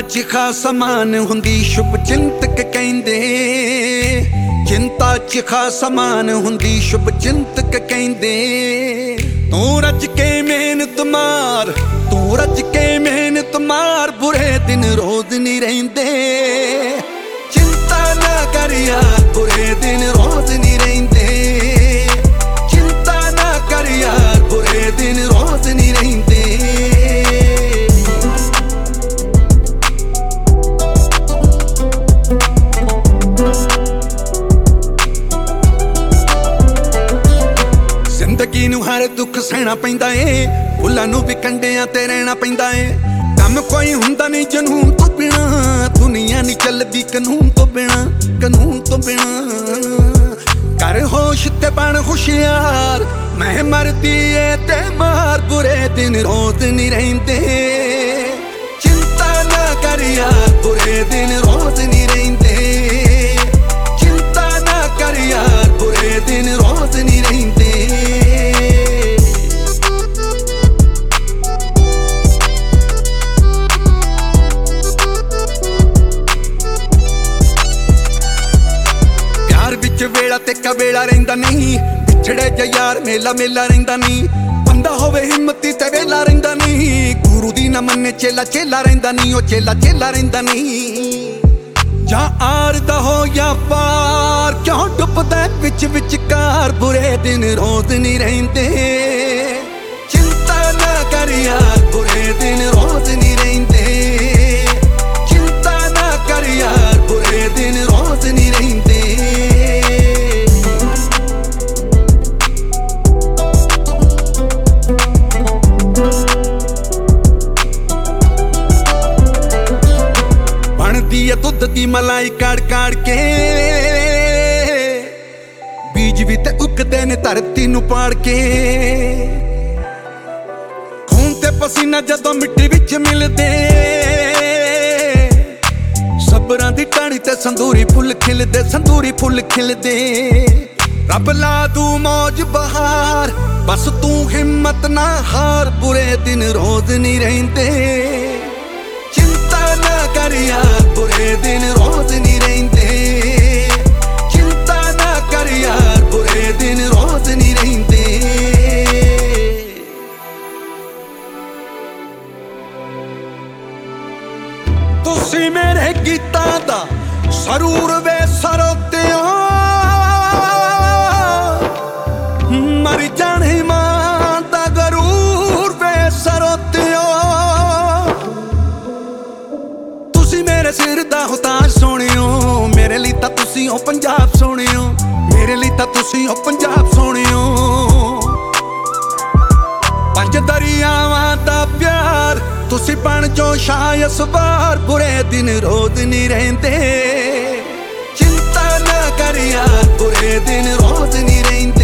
च खास मान हुंदी शुभ चिंतक कहंदे। चिंता च खास मान हुंदी शुभ चिंतक कहंदे। तू रज के मेहनत मार, तू रज के मेहनत मार, बुरे दिन रोज नहीं रहिंदे। चिंता ना कर यार, बुरे दिन रोज नहीं रहिंदे। चिंता ना कर यार, बुरे दिन रोज नहीं रहिंदे। जिंदगी नूं हर दुख सहना पैंदा ए, फुल्लां नूं भी कंडियां ते रहना पैंदा ए। कम कोई हुंदा नहीं जनून तो बिना, दुनिया नहीं चलदी कानून तो बिना, कानून तो बिना। कर होश ते बन होशियार, मैं मरदी ए ते मार, बुरे दिन रोज नहीं रहिंदे। चिंता ना कर यार, बुरे दिन रोज नहीं रहिंदे। चिंता ना कर यार, बुरे दिन रोज नहीं रहिंदे। वेला ते कवेला रहिंदा नहीं, पिछड़े ज यार मेला मेला रहिंदा नहीं। बंदा होवे हिम्मती ते वेला रहिंदा नहीं, गुरु दी ना मन्ने चेला चेला रहिंदा नहीं। ओ चेला चेला रहिंदा नहीं। जा आर दा हो या पार, क्यों डुबदा विच विचकार, बुरे दिन रोज नहीं रहिंदे। चिंता ना कर यार, बुरे दिन रोज नहीं रहिंदे। चिंता ना कर यार, बुरे दिन रोज नहीं रहिंदे। दुध दी मलाई काड़ काड़ के, बीज भी ते उगदे ने धरती नूं पाड़ के। खून ते पसीना जदों मिट्टी विच मिलदे, सबरां दी टाणी ते संदूरी फुल खिलदे, संदूरी फुल खिलदे। रब ला दू मौज बहार, बस तू हिम्मत ना हार, बुरे दिन रोज नहीं रहिंदे। चिंता ना कर यार, बुरे दिन रोज नहीं रहिंदे। चिंता ना कर यार, बुरे दिन रोज नहीं रहिंदे। तुसी मेरे गीतां दा सरूर वे सरोतियो, मर जाने मां दा गरूर वे सरोतियो। मेरे सिर दा हो ताज सोहणियो, मेरे लिए तां तुसी हो पंजाब सोहणियो, मेरे लिए तां तुसी हो पंजाब सोहणियो। पंज दरियावां दा प्यार, तुसी बन जो शाह सवार, बुरे दिन रोज नहीं रहिंदे। चिंता ना कर यार, बुरे दिन रोज नहीं रहिंदे।